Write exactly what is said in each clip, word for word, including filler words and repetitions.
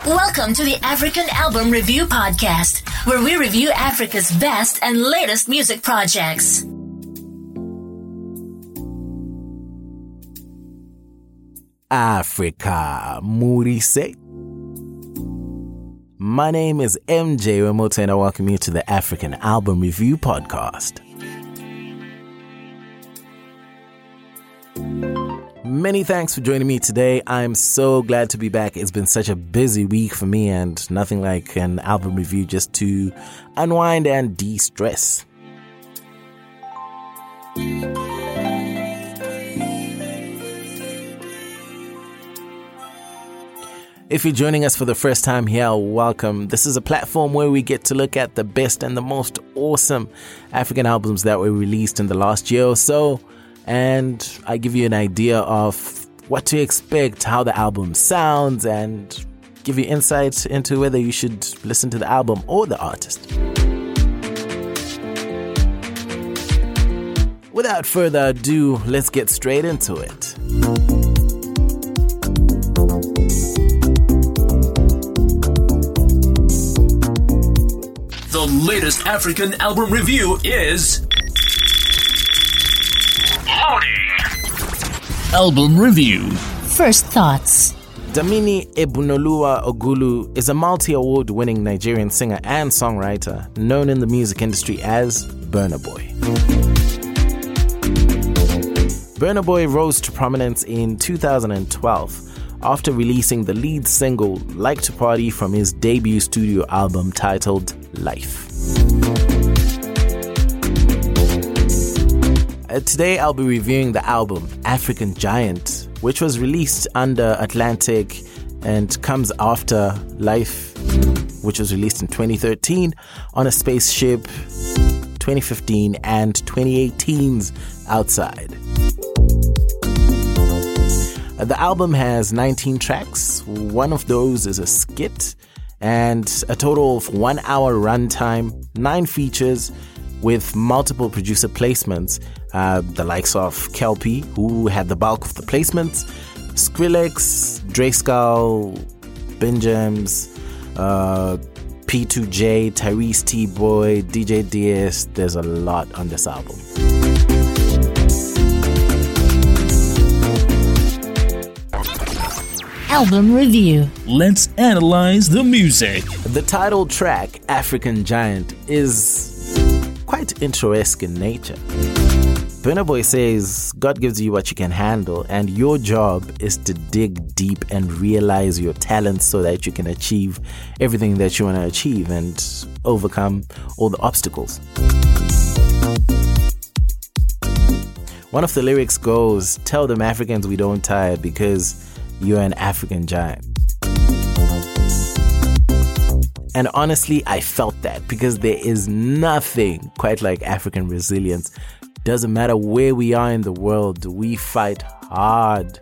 Welcome to the African Album Review Podcast, where we review Africa's best and latest music projects. Africa, Murise. My name is M J Remoto and I welcome you to the African Album Review Podcast. Many thanks for joining me today. I'm so glad to be back. It's been such a busy week for me and nothing like an album review just to unwind and de-stress. If you're joining us for the first time here, welcome. This is a platform where we get to look at the best and the most awesome African albums that were released in the last year or so. And I give you an idea of what to expect, how the album sounds, and give you insights into whether you should listen to the album or the artist. Without further ado, let's get straight into it. The latest African album review is Album Review. First thoughts. Damini Ebunoluwa Ogulu is a multi-award winning Nigerian singer and songwriter known in the music industry as Burna Boy. Burna Boy rose to prominence in two thousand twelve after releasing the lead single Like to Party from his debut studio album titled Life. Uh, today I'll be reviewing the album African Giant, which was released under Atlantic and comes after Life, which was released in twenty thirteen on a spaceship, twenty fifteen and twenty eighteen's Outside. Uh, the album has nineteen tracks. One of those is a skit and a total of one hour runtime, nine features with multiple producer placements. Uh, the likes of Kelpie, who had the bulk of the placements, Skrillex, Driscoll, Benjams, uh, P two J, Tyrese T Boy, D J D S. There's a lot on this album. Album Review. Let's analyze the music. The title track, African Giant, is quite interesting in nature. Burna Boy says, God gives you what you can handle, and your job is to dig deep and realize your talents so that you can achieve everything that you want to achieve and overcome all the obstacles. One of the lyrics goes, tell them Africans we don't tire because you're an African giant. And honestly, I felt that because there is nothing quite like African resilience. Doesn't matter where we are in the world, we fight hard.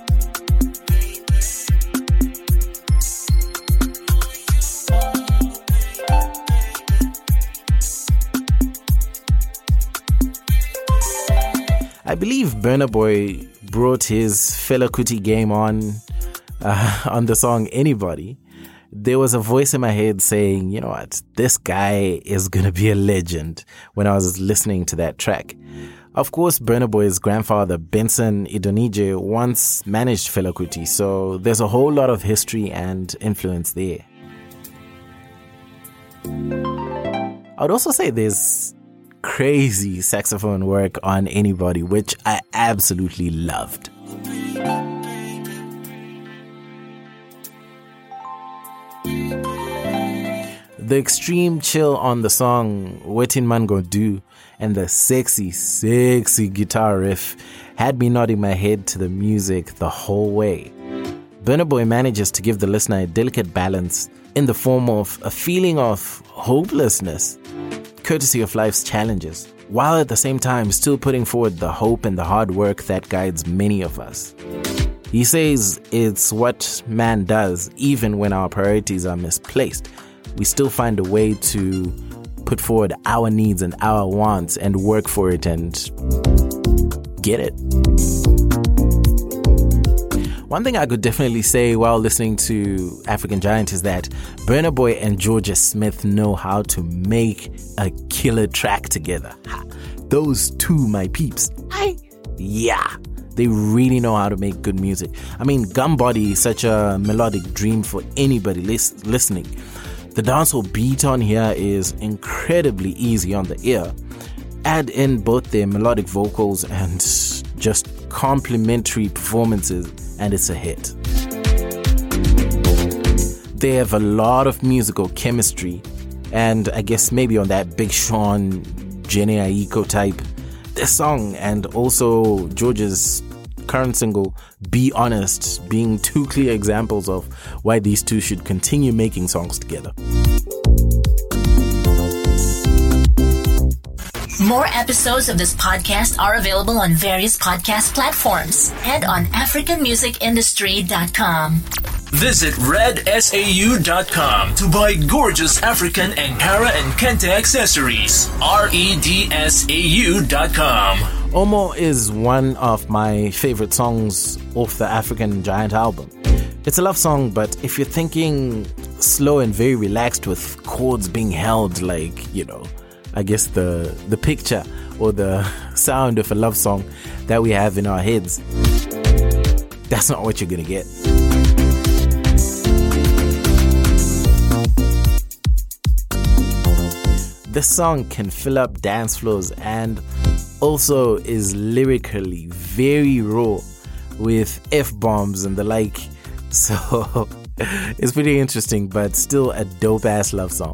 I believe Burna Boy brought his Fela Kuti game on uh, on the song Anybody. There was a voice in my head saying, you know what, this guy is going to be a legend when I was listening to that track. Of course, Burna Boy's grandfather, Benson Idonije, once managed Fela Kuti, so there's a whole lot of history and influence there. I would also say there's crazy saxophone work on Anybody, which I absolutely loved. The extreme chill on the song Wetin Man Go Do and the sexy, sexy guitar riff had me nodding my head to the music the whole way. Burna Boy manages to give the listener a delicate balance in the form of a feeling of hopelessness, courtesy of life's challenges, while at the same time still putting forward the hope and the hard work that guides many of us. He says it's what man does even when our priorities are misplaced. We still find a way to put forward our needs and our wants and work for it and get it. One thing I could definitely say while listening to African Giant is that Burna Boy and Georgia Smith know how to make a killer track together. Those two, my peeps. I, yeah, they really know how to make good music. I mean, Gumbody is such a melodic dream for anybody lis- listening. The dancehall beat on here is incredibly easy on the ear. Add in both their melodic vocals and just complimentary performances, and it's a hit. They have a lot of musical chemistry, and I guess maybe on that Big Sean, Jenny Aiko type, this song and also George's current single, Be Honest, being two clear examples of why these two should continue making songs together. More episodes of this podcast are available on various podcast platforms and on african music industry dot com. Visit red s a u dot com to buy gorgeous African Ankara and Kente accessories. R E D S A U dot com. Omo is one of my favorite songs off the African Giant album. It's a love song, but if you're thinking slow and very relaxed with chords being held like, you know, I guess the the picture or the sound of a love song that we have in our heads, that's not what you're gonna get. This song can fill up dance floors and also is lyrically very raw with F-bombs and the like. So it's pretty interesting, but still a dope-ass love song.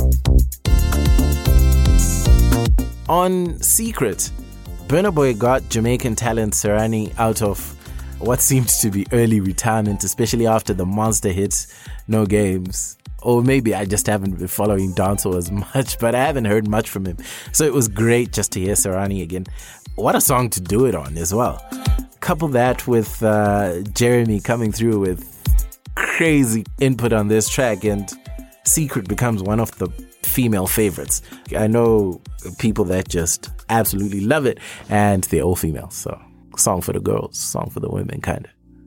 On Secret, Burna Boy got Jamaican talent Serani out of what seemed to be early retirement, especially after the monster hit No Games. Or maybe I just haven't been following dancehall as much, but I haven't heard much from him. So it was great just to hear Serani again. What a song to do it on as well. Couple that with uh, Jeremy coming through with crazy input on this track, and Secret becomes one of the female favorites. I know people that just absolutely love it, and they're all female. So song for the girls, song for the women, kind of.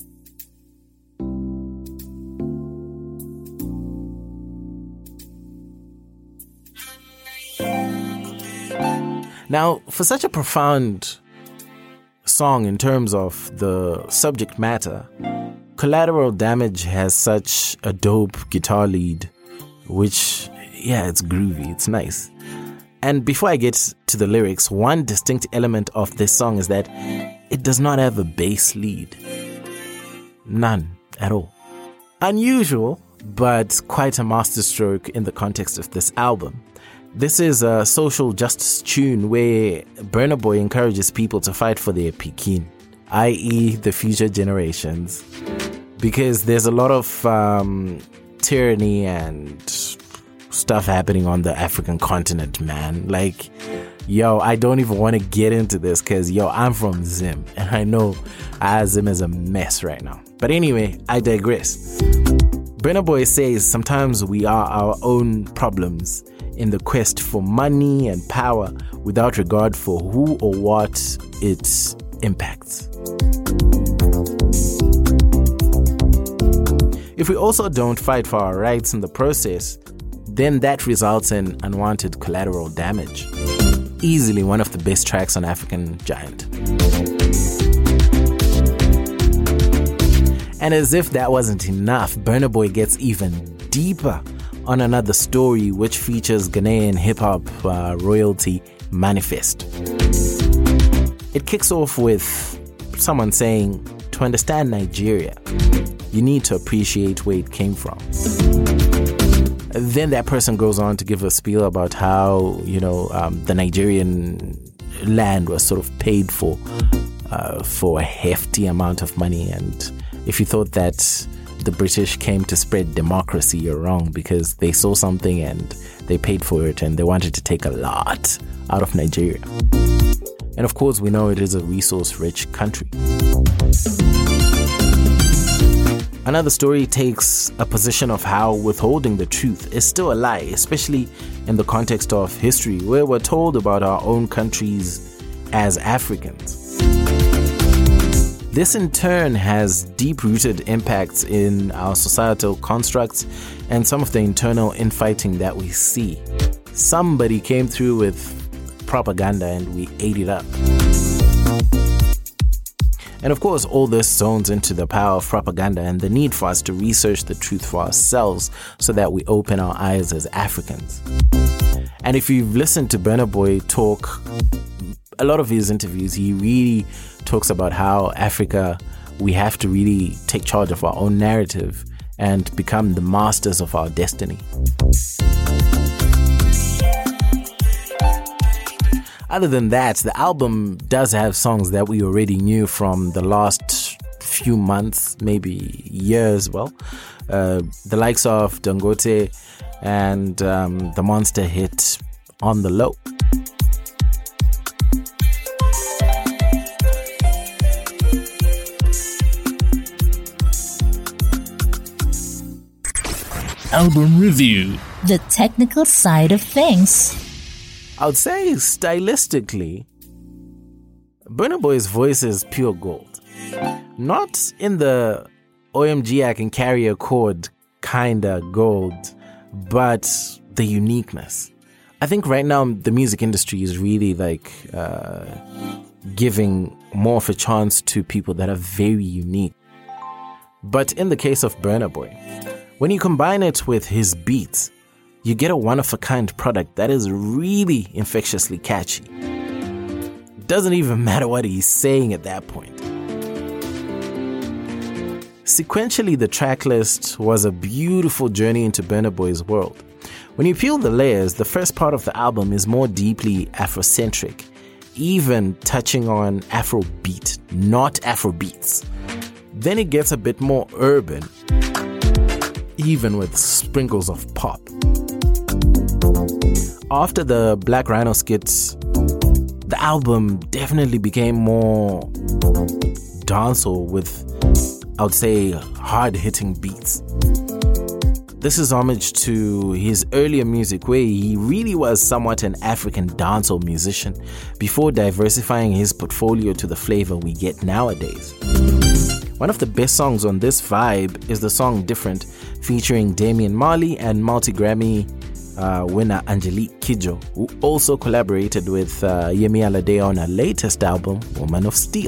Now, for such a profound song in terms of the subject matter, Collateral Damage has such a dope guitar lead, which, yeah, it's groovy, it's nice. And before I get to the lyrics, one distinct element of this song is that it does not have a bass lead. None at all. Unusual, but quite a masterstroke in the context of this album. This is a social justice tune where Burna Boy encourages people to fight for their Pekin, that is the future generations. Because there's a lot of um, tyranny and stuff happening on the African continent, man. Like, yo, I don't even want to get into this because, yo, I'm from Zim. And I know uh, Zim is a mess right now. But anyway, I digress. Burna Boy says sometimes we are our own problems in the quest for money and power without regard for who or what it impacts. If we also don't fight for our rights in the process, then that results in unwanted collateral damage. Easily one of the best tracks on African Giant. And as if that wasn't enough, Burna Boy gets even deeper on another story which features Ghanaian hip-hop uh, royalty Manifest. It kicks off with someone saying, to understand Nigeria, you need to appreciate where it came from. Then that person goes on to give a spiel about how, you know, um, the Nigerian land was sort of paid for uh, for a hefty amount of money. And if you thought that the British came to spread democracy, you're wrong, because they saw something and they paid for it and they wanted to take a lot out of Nigeria. And of course, we know it is a resource-rich country. Another story takes a position of how withholding the truth is still a lie, especially in the context of history, where we're told about our own countries as Africans. This in turn has deep-rooted impacts in our societal constructs and some of the internal infighting that we see. Somebody came through with propaganda and we ate it up. And of course, all this zones into the power of propaganda and the need for us to research the truth for ourselves so that we open our eyes as Africans. And if you've listened to Burna Boy talk, a lot of his interviews, he really talks about how Africa, we have to really take charge of our own narrative and become the masters of our destiny. Other than that, the album does have songs that we already knew from the last few months, maybe years, well. Uh, the likes of Dangote and um, the monster hit On the Low. Album review. The technical side of things. I would say stylistically, Burna Boy's voice is pure gold. Not in the O M G I can carry a chord kinda gold, but the uniqueness. I think right now the music industry is really like uh, giving more of a chance to people that are very unique. But in the case of Burna Boy, when you combine it with his beats, you get a one-of-a-kind product that is really infectiously catchy. It doesn't even matter what he's saying at that point. Sequentially, the track list was a beautiful journey into Burna Boy's world. When you peel the layers, the first part of the album is more deeply Afrocentric, even touching on Afrobeat, not Afrobeats. Then it gets a bit more urban, even with sprinkles of pop. After the Black Rhino skits, the album definitely became more dancehall with, I would say, hard-hitting beats. This is homage to his earlier music where he really was somewhat an African dancehall musician before diversifying his portfolio to the flavor we get nowadays. One of the best songs on this vibe is the song Different, featuring Damian Marley and multi-Grammy uh, winner Angelique Kidjo, who also collaborated with uh, Yemi Alade on her latest album, Woman of Steel.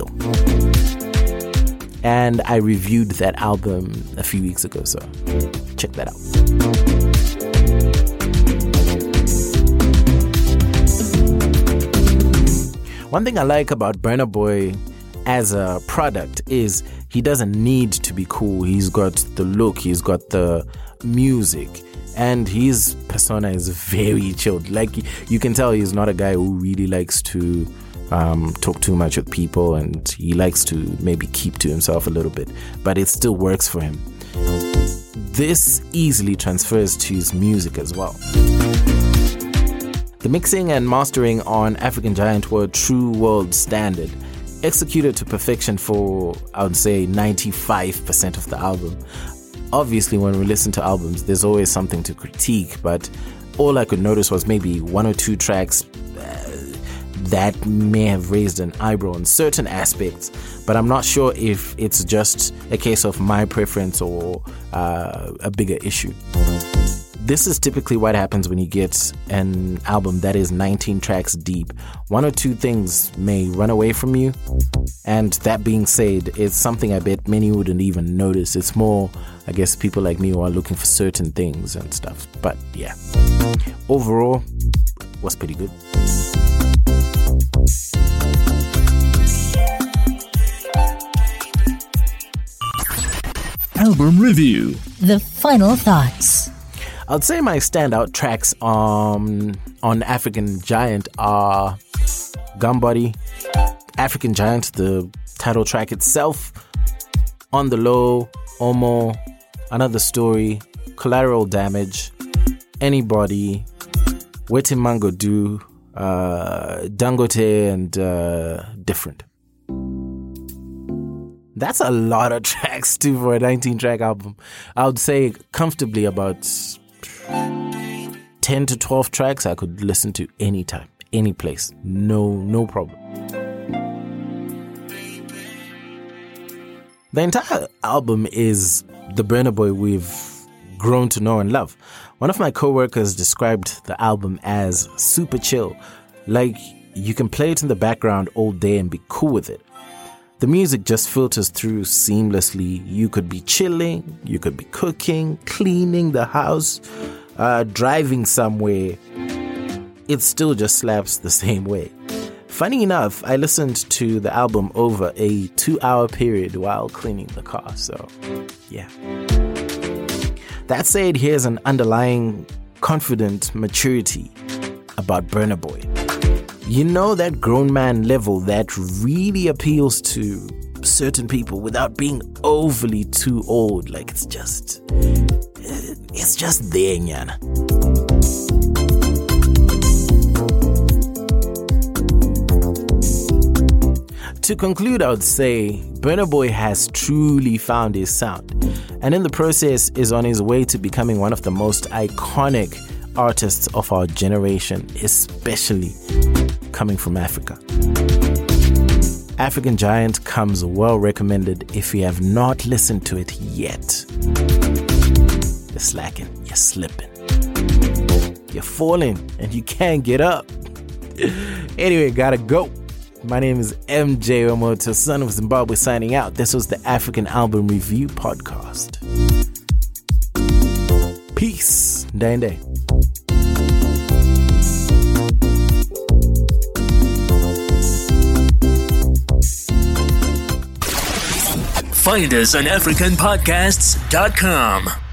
And I reviewed that album a few weeks ago, so check that out. One thing I like about Burna Boy as a product is he doesn't need to be cool. He's got the look, he's got the music, and his persona is very chilled. Like, you can tell he's not a guy who really likes to um, talk too much with people, and he likes to maybe keep to himself a little bit, but it still works for him. This easily transfers to his music as well. The mixing and mastering on African Giant were true world standard, executed to perfection for, I would say, ninety-five percent of the album. Obviously, when we listen to albums, there's always something to critique, but all I could notice was maybe one or two tracks uh, that may have raised an eyebrow on certain aspects, but I'm not sure if it's just a case of my preference or uh, a bigger issue. This is typically what happens when you get an album that is nineteen tracks deep. One or two things may run away from you, and that being said, it's something I bet many wouldn't even notice. It's more, I guess, people like me who are looking for certain things and stuff. But yeah, overall, was pretty good. Album review. The final thoughts. I'd say my standout tracks um, on African Giant are Gumbody, African Giant, the title track itself, On the Low, Omo, Another Story, Collateral Damage, Anybody, Wetin Man Go Do, uh, Dangote, and uh, Different. That's a lot of tracks too for a nineteen track album. I would say comfortably about ten to twelve tracks I could listen to anytime, any place. No, no problem. The entire album is the Burna Boy we've grown to know and love. One of my coworkers described the album as super chill, like you can play it in the background all day and be cool with it. The music just filters through seamlessly. You could be chilling, you could be cooking, cleaning the house, uh, driving somewhere. It still just slaps the same way. Funny enough, I listened to the album over a two-hour period while cleaning the car, so yeah. That said, here's an underlying confident maturity about Burna Boy. You know, that grown man level that really appeals to certain people without being overly too old. Like, it's just, it's just there, nyana. To conclude, I would say Burna Boy has truly found his sound, and in the process is on his way to becoming one of the most iconic artists of our generation, especially coming from Africa. African Giant comes well recommended if you have not listened to it yet. You're slacking, you're slipping, you're falling, and you can't get up. Anyway, gotta go. My name is M J Omoto, son of Zimbabwe, signing out. This was the African Album Review Podcast. Peace. Ndende. Find us on African Podcasts dot com.